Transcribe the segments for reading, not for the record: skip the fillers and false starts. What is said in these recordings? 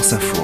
France Info.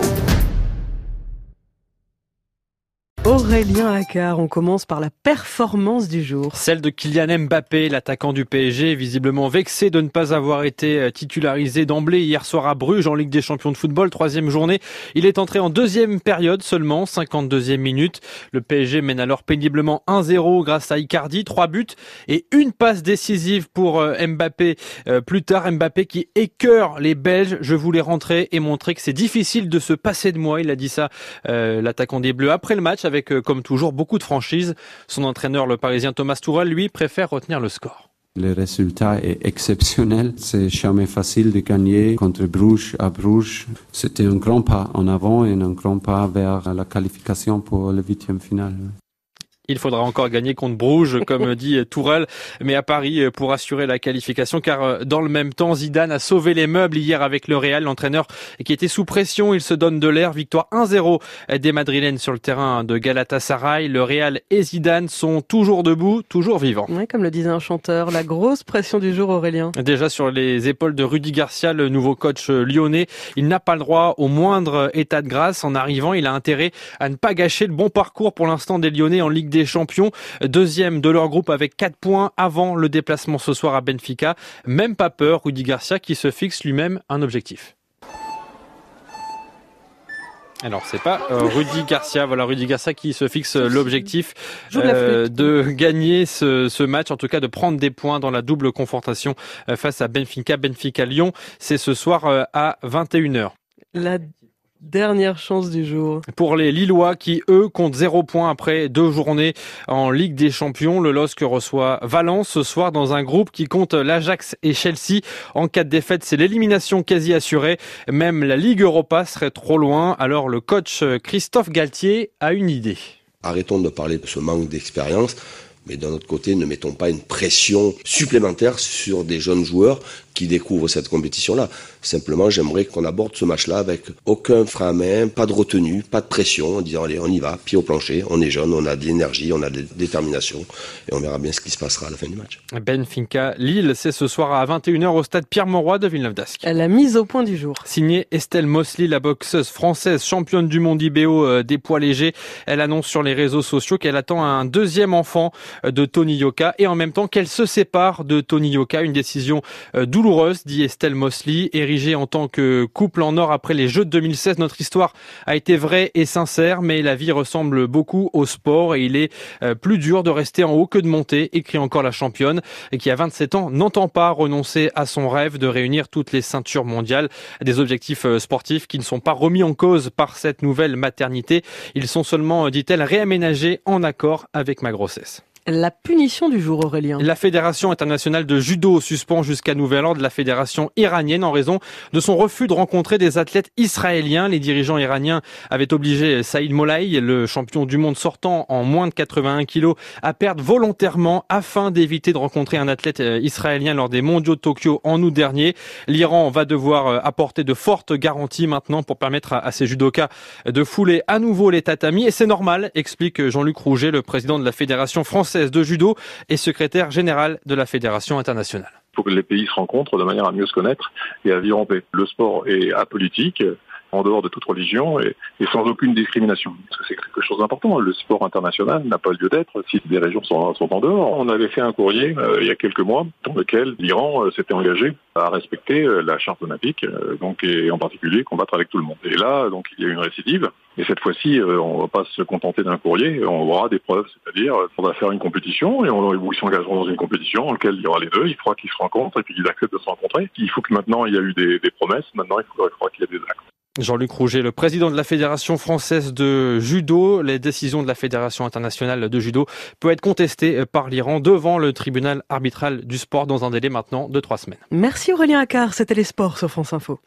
Aurélien Accard, on commence par la performance du jour. Celle de Kylian Mbappé, l'attaquant du PSG, visiblement vexé de ne pas avoir été titularisé d'emblée hier soir à Bruges en Ligue des Champions de football, 3e journée. Il est entré en deuxième période seulement, 52e minute. Le PSG mène alors péniblement 1-0 grâce à Icardi, 3 buts et une passe décisive pour Mbappé. Plus tard, Mbappé qui écœure les Belges. Je voulais rentrer et montrer que c'est difficile de se passer de moi. Il a dit ça, l'attaquant des Bleus, après le match, avec comme toujours beaucoup de franchise. Son entraîneur, le Parisien Thomas Tuchel, lui, préfère retenir le score. Le résultat est exceptionnel. C'est jamais facile de gagner contre Bruges à Bruges. C'était un grand pas en avant et un grand pas vers la qualification pour le 8e finale. Il faudra encore gagner contre Bruges, comme dit Tourelle, mais à Paris pour assurer la qualification, car dans le même temps, Zidane a sauvé les meubles hier avec le Real. L'entraîneur qui était sous pression, il se donne de l'air. Victoire 1-0 des Madrilènes sur le terrain de Galatasaray. Le Real et Zidane sont toujours debout, toujours vivants. Ouais, comme le disait un chanteur, la grosse pression du jour, Aurélien. Déjà sur les épaules de Rudi Garcia, le nouveau coach lyonnais. Il n'a pas le droit au moindre état de grâce. En arrivant, il a intérêt à ne pas gâcher le bon parcours pour l'instant des Lyonnais en Ligue des Champions, deuxième de leur groupe avec 4 points avant le déplacement ce soir à Benfica. Même pas peur, Rudi Garcia qui se fixe lui-même un objectif. Alors c'est pas Rudi Garcia, voilà Rudi Garcia qui se fixe l'objectif de gagner ce match, en tout cas de prendre des points dans la double confrontation face à Benfica-Lyon. C'est ce soir à 21h. La dernière chance du jour. Pour les Lillois qui, eux, comptent 0 points après 2 journées en Ligue des Champions. Le LOSC reçoit Valence ce soir dans un groupe qui compte l'Ajax et Chelsea. En cas de défaite, c'est l'élimination quasi assurée. Même la Ligue Europa serait trop loin. Alors le coach Christophe Galtier a une idée. Arrêtons de parler de ce manque d'expérience. Mais d'un autre côté, ne mettons pas une pression supplémentaire sur des jeunes joueurs qui découvrent cette compétition-là. Simplement, j'aimerais qu'on aborde ce match-là avec aucun frein à main, pas de retenue, pas de pression, en disant allez, on y va, pied au plancher, on est jeune, on a de l'énergie, on a de la détermination et on verra bien ce qui se passera à la fin du match. Benfica-Lille, c'est ce soir à 21h au stade Pierre-Mauroy de Villeneuve-d'Ascq. La mise au point du jour. Signée Estelle Mosley, la boxeuse française championne du monde IBO des poids légers. Elle annonce sur les réseaux sociaux qu'elle attend un deuxième enfant de Tony Yoka et en même temps qu'elle se sépare de Tony Yoka. Une décision douloureuse, dit Estelle Mosley, érigée en tant que couple en or après les Jeux de 2016. Notre histoire a été vraie et sincère, mais la vie ressemble beaucoup au sport et il est plus dur de rester en haut que de monter, écrit encore la championne, et qui à 27 ans n'entend pas renoncer à son rêve de réunir toutes les ceintures mondiales. Des objectifs sportifs qui ne sont pas remis en cause par cette nouvelle maternité. Ils sont seulement, dit-elle, réaménagés en accord avec ma grossesse. La punition du jour, Aurélien. La Fédération internationale de judo suspend jusqu'à nouvel ordre la fédération iranienne en raison de son refus de rencontrer des athlètes israéliens. Les dirigeants iraniens avaient obligé Saïd Molaï, le champion du monde sortant en moins de 81 kilos, à perdre volontairement afin d'éviter de rencontrer un athlète israélien lors des mondiaux de Tokyo en août dernier. L'Iran va devoir apporter de fortes garanties maintenant pour permettre à ces judokas de fouler à nouveau les tatamis. Et c'est normal, explique Jean-Luc Rouget, le président de la Fédération française de judo et secrétaire général de la Fédération internationale. Il faut que les pays se rencontrent de manière à mieux se connaître et à vivre en paix. Le sport est apolitique, en dehors de toute religion et sans aucune discrimination. Parce que c'est quelque chose d'important. Le sport international n'a pas lieu d'être si des régions sont en dehors. On avait fait un courrier il y a quelques mois dans lequel l'Iran s'était engagé à respecter la charte olympique, et en particulier combattre avec tout le monde. Et là, donc il y a eu une récidive. Et cette fois-ci, on ne va pas se contenter d'un courrier, on aura des preuves, c'est-à-dire on va faire une compétition et ils s'engageront dans une compétition dans laquelle il y aura les deux, il faudra qu'ils se rencontrent et puis qu'ils acceptent de se rencontrer. Il faut que maintenant, il y a eu des promesses, maintenant il faudra qu'il y ait des actes. Jean-Luc Rouget, le président de la Fédération française de judo. Les décisions de la Fédération internationale de judo peuvent être contestées par l'Iran devant le tribunal arbitral du sport dans un délai maintenant de 3 semaines. Merci Aurélien Accard, c'était les sports sur France Info.